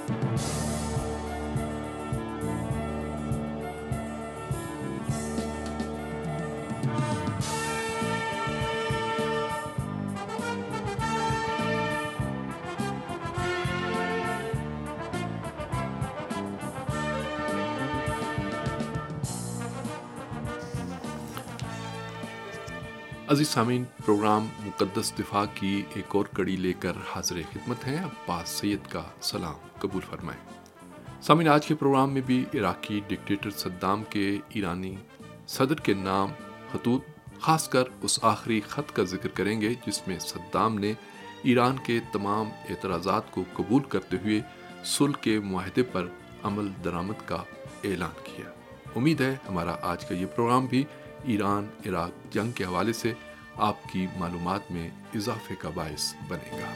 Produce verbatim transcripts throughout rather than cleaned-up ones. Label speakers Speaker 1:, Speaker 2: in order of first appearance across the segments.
Speaker 1: अज़ीज़ सामीन, प्रोग्राम मुक़द्दस दिफा की एक और कड़ी लेकर हाज़िर खिदमत हैं। अब्बास सैयद का सलाम कबूल फरमाएं। सामीन, आज के प्रोग्राम में भी इराकी डिक्टेटर सद्दाम के ईरानी सदर के नाम खतूत, ख़ासकर उस आखिरी ख़त का जिक्र करेंगे जिसमें सद्दाम ने ईरान के तमाम एतराज़ात को कबूल करते हुए सुलह के मुआहदे पर अमल दरामद का ऐलान किया। उम्मीद है हमारा आज का ये प्रोग्राम भी ईरान इराक जंग के हवाले से आपकी मालूमात में इजाफे का बायस बनेगा।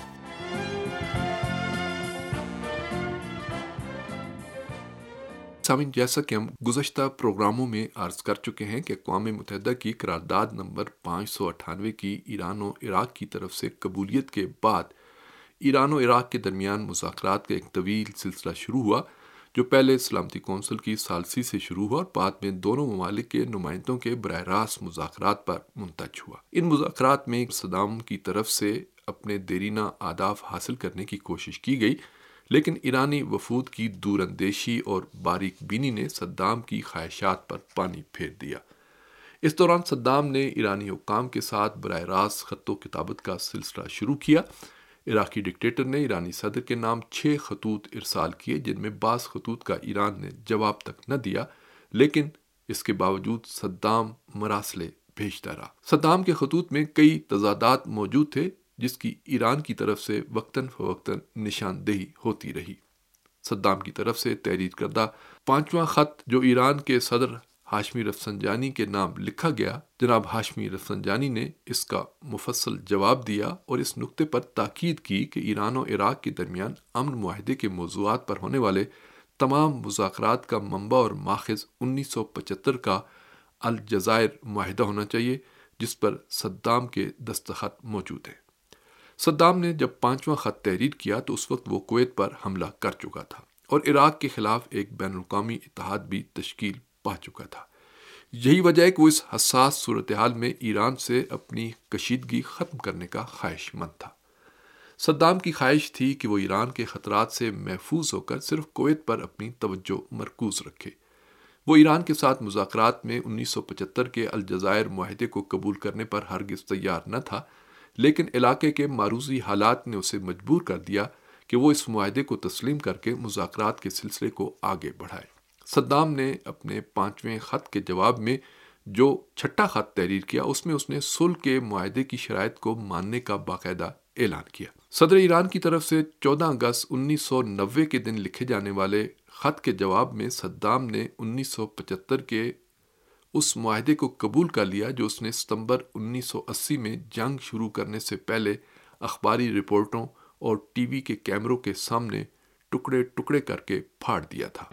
Speaker 1: सामीन, जैसा कि हम गुज़श्ता प्रोग्रामों में अर्ज कर चुके हैं कि अक़वाम मुत्तहिदा की करारदाद नंबर पाँच सौ अट्ठानवे की ईरान और इराक की तरफ से कबूलियत के बाद ईरान और इराक के दरमियान मुज़ाकरात का एक तवील सिलसिला शुरू हुआ, जो पहले सलामती कौंसिल की सालसी से शुरू हुआ और बाद में दोनों ममालिक के नुमाइंदों के बराह रास्त मुज़ाकरात पर मुंतज हुआ। इन मुज़ाकरात में सद्दाम की तरफ से अपने देरीना आदाफ हासिल करने की कोशिश की गई, लेकिन ईरानी वफूद की दूरअंदेशी और बारीक बीनी ने सद्दाम की ख्वाहिशात पर पानी फेर दिया। इस दौरान सद्दाम ने ईरानी हुक्काम के साथ बराह रास्त खत्तो किताबत का सिलसिला शुरू किया। इराकी डिक्टेटर ने ईरानी सदर के नाम छः खतूत इरसाल किए, जिनमें बास खतूत का ईरान ने जवाब तक न दिया, लेकिन इसके बावजूद सद्दाम मरासले भेजता रहा। सद्दाम के खतूत में कई तजादात मौजूद थे, जिसकी ईरान की तरफ से वक्तन फवक्तन निशानदेही होती रही। सद्दाम की तरफ से तहरीर करदा पांचवा खत जो ईरान के सदर हाशमी रफसंजानी के नाम लिखा गया, जनाब हाशमी रफसंजानी ने इसका मुफस्सल जवाब दिया और इस नुक्ते पर ताकीद की कि ईरान और इराक के दरमियान अमन मुआहदे के मौज़ूआत पर होने वाले तमाम मुज़ाकरात का मंबा और माखज़ उन्नीस सौ पचहत्तर का अलजज़ायर मुआहदा होना चाहिए, जिस पर सद्दाम के दस्तखत मौजूद हैं। सद्दाम ने जब पाँचवां ख़त तहरीर किया तो उस वक्त वो कुवैत पर हमला कर चुका था और इराक के खिलाफ एक बैनुल-अक़वामी इत्तेहाद भी तश्कील पा चुका था। यही वजह है कि वो इस हसास सूरत हाल में ईरान से अपनी कशीदगी ख़त्म करने का ख्वाहिशमंद था। सद्दाम की ख्वाहिश थी कि वो ईरान के ख़तरात से महफूज होकर सिर्फ कुवैत पर अपनी तवज्जो मरकूज़ रखे। वो ईरान के साथ मुज़ाकरात में उन्नीस सौ पचहत्तर के अलजज़ायर मुआहदे को कबूल करने पर हरगिज़ तैयार न था, लेकिन इलाके के मारूज़ी हालात ने उसे मजबूर कर दिया कि वो इस मुआहदे को तस्लीम करके मुज़ाकरात के सिलसिले को आगे बढ़ाए। सद्दाम ने अपने पाँचवें ख़त के जवाब में जो छठा ख़त तहरीर किया, उसमें उसने सुलह के मुआहदे की शराइत को मानने का बाकायदा ऐलान किया। सदर ईरान की तरफ से चौदह अगस्त उन्नीस सौ नब्बे के दिन लिखे जाने वाले ख़त के जवाब में सद्दाम ने उन्नीस सौ पचहत्तर के उस मुआहदे को कबूल कर लिया जो उसने सितंबर उन्नीस सौ अस्सी में जंग शुरू करने से पहले अखबारी रिपोर्टों और टीवी के कैमरों के सामने टुकड़े टुकड़े करके फाड़ दिया था।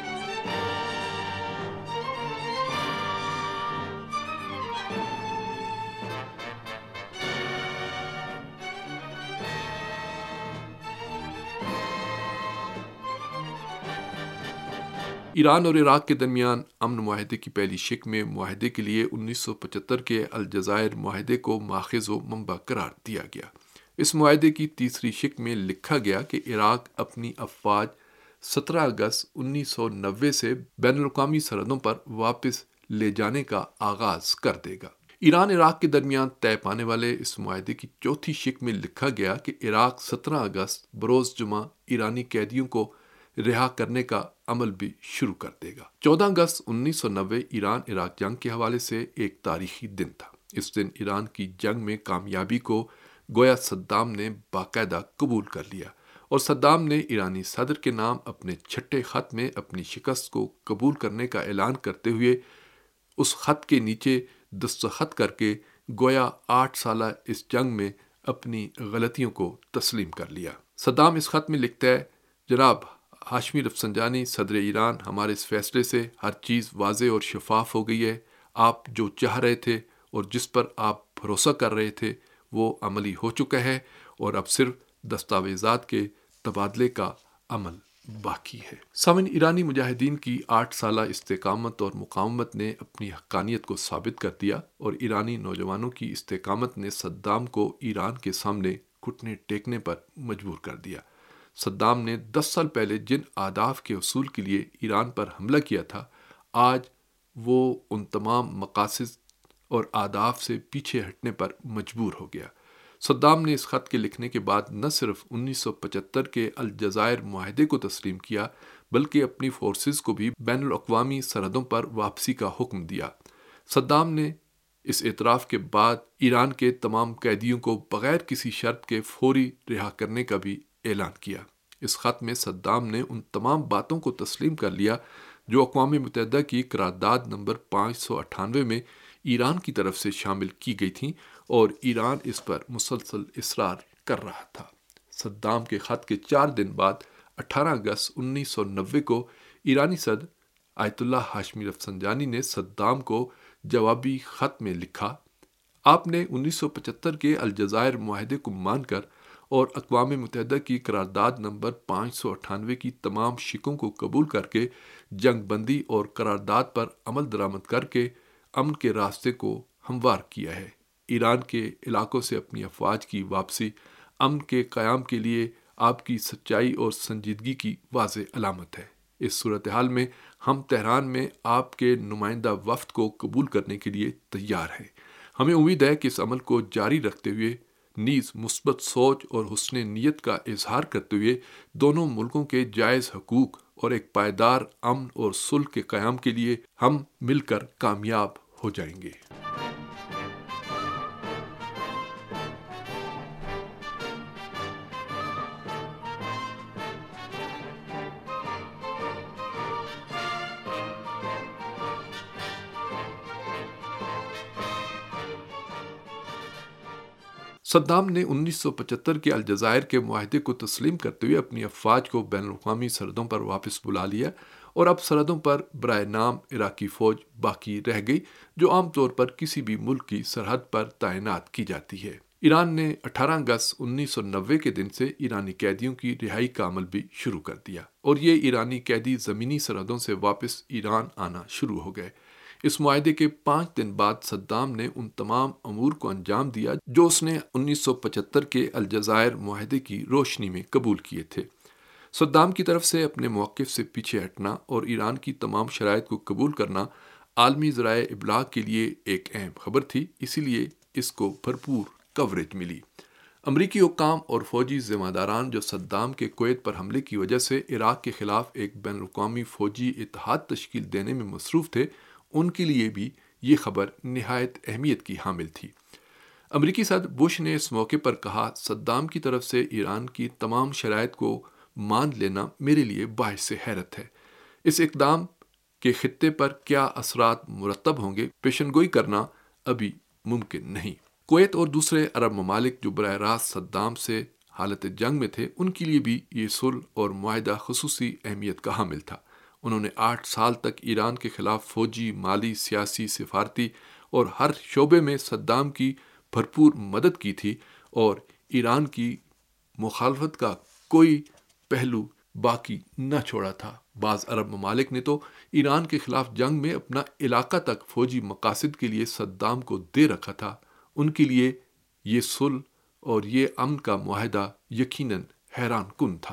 Speaker 1: ईरान और इराक के दरमियान अमन मुआहदे की पहली शिक में मुआहदे के लिए उन्नीस सौ पचहत्तर के अलजज़ायर मुआहदे को माखज़ व मंबा करार दिया गया। इस मुआहदे की तीसरी शिक में लिखा गया कि इराक अपनी अफवाज सत्रह अगस्त उन्नीस सौ नब्बे से बैनुल-अक़वामी सरहदों पर वापस ले जाने का आगाज़ कर देगा। ईरान इराक के दरमियान तय पाने वाले इस मुआहदे की चौथी शिक में लिखा गया कि इराक सत्रह अगस्त बरोज़ जुमा ईरानी कैदियों को रिहा करने का अमल भी शुरू कर देगा। चौदह अगस्त उन्नीस सौ नब्बे ईरान इराक जंग के हवाले से एक तारीखी दिन था। इस दिन ईरान की जंग में कामयाबी को गोया सद्दाम ने बाकायदा कबूल कर लिया और सद्दाम ने ईरानी सदर के नाम अपने छठे ख़त में अपनी शिकस्त को कबूल करने का ऐलान करते हुए उस ख़त के नीचे दस्तखत करके गोया आठ साल इस जंग में अपनी गलतियों को तस्लीम कर लिया। सद्दाम इस ख़त में लिखता है, जनाब हाशमी रफसंजानी सदर ईरान, हमारे इस फैसले से हर चीज़ वाज़े और शफाफ हो गई है। आप जो चाह रहे थे और जिस पर आप भरोसा कर रहे थे वो अमली हो चुका है और अब सिर्फ दस्तावेज़ात के तबादले का عمل باقی ہے۔ سامعین، ایرانی مجاہدین کی آٹھ سالہ استقامت اور مقاومت نے اپنی حقانیت کو ثابت کر دیا، اور ایرانی نوجوانوں کی استقامت نے صدام کو ایران کے سامنے گھٹنے ٹیکنے پر مجبور کر دیا۔ صدام نے دس سال پہلے جن اہداف کے حصول کے لیے ایران پر حملہ کیا تھا، آج وہ ان تمام مقاصد اور اہداف سے پیچھے ہٹنے پر مجبور ہو گیا۔ صدام نے اس خط کے لکھنے کے بعد نہ صرف انیس سو پچہتر کے الجزائر معاہدے کو تسلیم کیا، بلکہ اپنی فورسز کو بھی بین الاقوامی سرحدوں پر واپسی کا حکم دیا۔ صدام نے اس اعتراف کے بعد ایران کے تمام قیدیوں کو بغیر کسی شرط کے فوری رہا کرنے کا بھی اعلان کیا۔ اس خط میں صدام نے ان تمام باتوں کو تسلیم کر لیا جو اقوام متحدہ کی قرارداد نمبر پانچ سو اٹھانوے میں ایران کی طرف سے شامل کی گئی تھیں، اور ایران اس پر مسلسل اصرار کر رہا تھا۔ صدام کے خط کے چار دن بعد اٹھارہ اگست انیس سو نوے کو ایرانی صدر آیت اللہ ہاشمی رفسنجانی نے صدام کو جوابی خط میں لکھا: آپ نے انیس سو پچہتر کے الجزائر معاہدے کو مان کر اور اقوام متحدہ کی قرارداد نمبر پانچ سو اٹھانوے کی تمام شکوں کو قبول کر کے جنگ بندی اور قرارداد پر عمل درآمد کر کے امن کے راستے کو ہموار کیا ہے۔ ایران کے علاقوں سے اپنی افواج کی واپسی امن کے قیام کے لیے آپ کی سچائی اور سنجیدگی کی واضح علامت ہے۔ اس صورتحال میں ہم تہران میں آپ کے نمائندہ وفد کو قبول کرنے کے لیے تیار ہیں۔ ہمیں امید ہے کہ اس عمل کو جاری رکھتے ہوئے نیز مثبت سوچ اور حسن نیت کا اظہار کرتے ہوئے دونوں ملکوں کے جائز حقوق اور ایک پائیدار امن اور صلح کے قیام کے لیے ہم مل کر کامیاب ہو جائیں گے۔ صدام نے انیس سو پچہتر کے الجزائر کے معاہدے کو تسلیم کرتے ہوئے اپنی افواج کو بین الاقوامی سرحدوں پر واپس بلا لیا، اور اب سرحدوں پر برائے نام عراقی فوج باقی رہ گئی جو عام طور پر کسی بھی ملک کی سرحد پر تعینات کی جاتی ہے۔ ایران نے اٹھارہ اگست انیس سو نوے کے دن سے ایرانی قیدیوں کی رہائی کا عمل بھی شروع کر دیا، اور یہ ایرانی قیدی زمینی سرحدوں سے واپس ایران آنا شروع ہو گئے۔ اس معاہدے کے پانچ دن بعد صدام نے ان تمام امور کو انجام دیا جو اس نے انیس سو پچہتر کے الجزائر معاہدے کی روشنی میں قبول کیے تھے۔ صدام کی طرف سے اپنے موقف سے پیچھے ہٹنا اور ایران کی تمام شرائط کو قبول کرنا عالمی ذرائع ابلاغ کے لیے ایک اہم خبر تھی، اسی لیے اس کو بھرپور کوریج ملی۔ امریکی حکام اور فوجی ذمہ داران جو صدام کے کویت پر حملے کی وجہ سے عراق کے خلاف ایک بین الاقوامی فوجی اتحاد تشکیل دینے میں مصروف تھے، ان کے لیے بھی یہ خبر نہایت اہمیت کی حامل تھی۔ امریکی صدر بش نے اس موقع پر کہا: صدام کی طرف سے ایران کی تمام شرائط کو مان لینا میرے لیے باعث حیرت ہے۔ اس اقدام کے خطے پر کیا اثرات مرتب ہوں گے، پیشن گوئی کرنا ابھی ممکن نہیں۔ کویت اور دوسرے عرب ممالک جو براہ راست صدام سے حالت جنگ میں تھے، ان کے لیے بھی یہ صلح اور معاہدہ خصوصی اہمیت کا حامل تھا۔ انہوں نے آٹھ سال تک ایران کے خلاف فوجی، مالی، سیاسی، سفارتی اور ہر شعبے میں صدام کی بھرپور مدد کی تھی، اور ایران کی مخالفت کا کوئی پہلو باقی نہ چھوڑا تھا۔ بعض عرب ممالک نے تو ایران کے خلاف جنگ میں اپنا علاقہ تک فوجی مقاصد کے لیے صدام کو دے رکھا تھا۔ ان کے لیے یہ صلح اور یہ امن کا معاہدہ یقیناً حیران کن تھا۔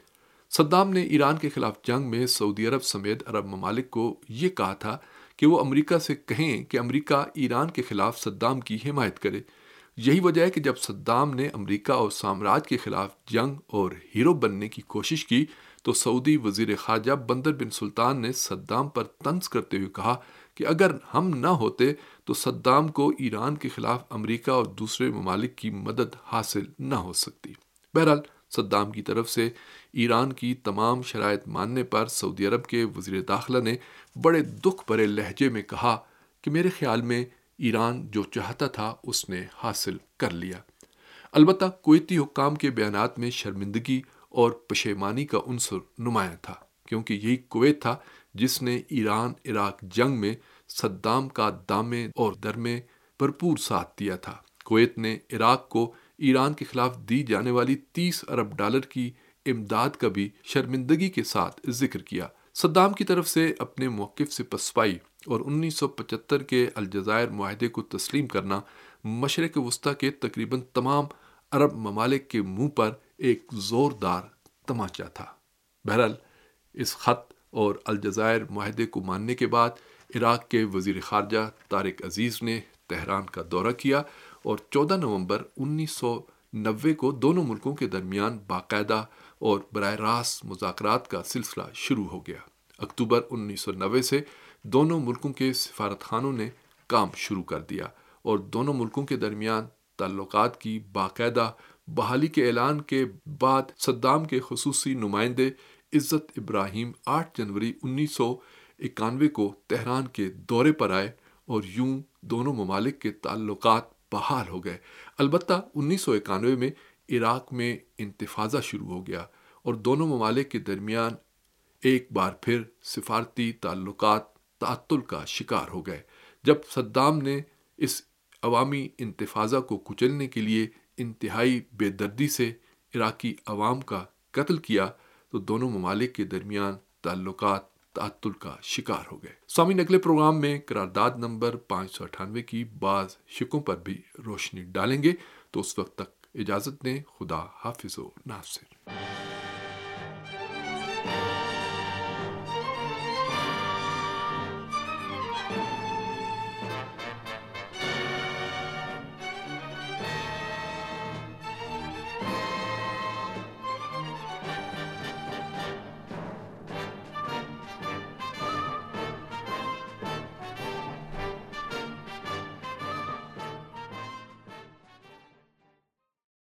Speaker 1: صدام نے ایران کے خلاف جنگ میں سعودی عرب سمیت عرب ممالک کو یہ کہا تھا کہ وہ امریکہ سے کہیں کہ امریکہ ایران کے خلاف صدام کی حمایت کرے۔ یہی وجہ ہے کہ جب صدام نے امریکہ اور سامراج کے خلاف جنگ اور ہیرو بننے کی کوشش کی تو سعودی وزیر خارجہ بندر بن سلطان نے صدام پر طنز کرتے ہوئے کہا کہ اگر ہم نہ ہوتے تو صدام کو ایران کے خلاف امریکہ اور دوسرے ممالک کی مدد حاصل نہ ہو سکتی۔ بہرحال صدام کی طرف سے ایران کی تمام شرائط ماننے پر سعودی عرب کے وزیر داخلہ نے بڑے دکھ بھرے لہجے میں کہا کہ میرے خیال میں ایران جو چاہتا تھا اس نے حاصل کر لیا۔ البتہ کویتی حکام کے بیانات میں شرمندگی اور پشیمانی کا عنصر نمایاں تھا، کیونکہ یہی کویت تھا جس نے ایران عراق جنگ میں صدام کا دامے اور درمے بھرپور ساتھ دیا تھا۔ کویت نے عراق کو ایران کے خلاف دی جانے والی تیس ارب ڈالر کی امداد کا بھی شرمندگی کے ساتھ ذکر کیا۔ صدام کی طرف سے اپنے موقف سے پسپائی اور انیس سو پچہتر کے الجزائر معاہدے کو تسلیم کرنا مشرق وسطیٰ کے تقریباً تمام عرب ممالک کے منہ پر ایک زوردار تماچا تھا۔ بہرحال اس خط اور الجزائر معاہدے کو ماننے کے بعد عراق کے وزیر خارجہ طارق عزیز نے تہران کا دورہ کیا اور چودہ نومبر انیس سو نوے کو دونوں ملکوں کے درمیان باقاعدہ اور براہ راست مذاکرات کا سلسلہ شروع ہو گیا۔ اکتوبر انیس سو نوے سے دونوں ملکوں کے سفارت خانوں نے کام شروع کر دیا اور دونوں ملکوں کے درمیان تعلقات کی باقاعدہ بحالی کے اعلان کے بعد صدام کے خصوصی نمائندے عزت ابراہیم آٹھ جنوری انیس سو اکانوے کو تہران کے دورے پر آئے اور یوں دونوں ممالک کے تعلقات بحال ہو گئے۔ البتہ انیس سو اکانوے میں عراق میں انتفاضہ شروع ہو گیا اور دونوں ممالک کے درمیان ایک بار پھر سفارتی تعلقات تعطل کا شکار ہو گئے۔ جب صدام نے اس عوامی انتفاضہ کو کچلنے کے لیے انتہائی بے دردی سے عراقی عوام کا قتل کیا تو دونوں ممالک کے درمیان تعلقات تعطل کا شکار ہو گئے۔ سامعین، اگلے پروگرام میں قرارداد نمبر پانچ سو اٹھانوے کی بعض شقوں پر بھی روشنی ڈالیں گے، تو اس وقت تک اجازت دیں۔ خدا حافظ و ناصر۔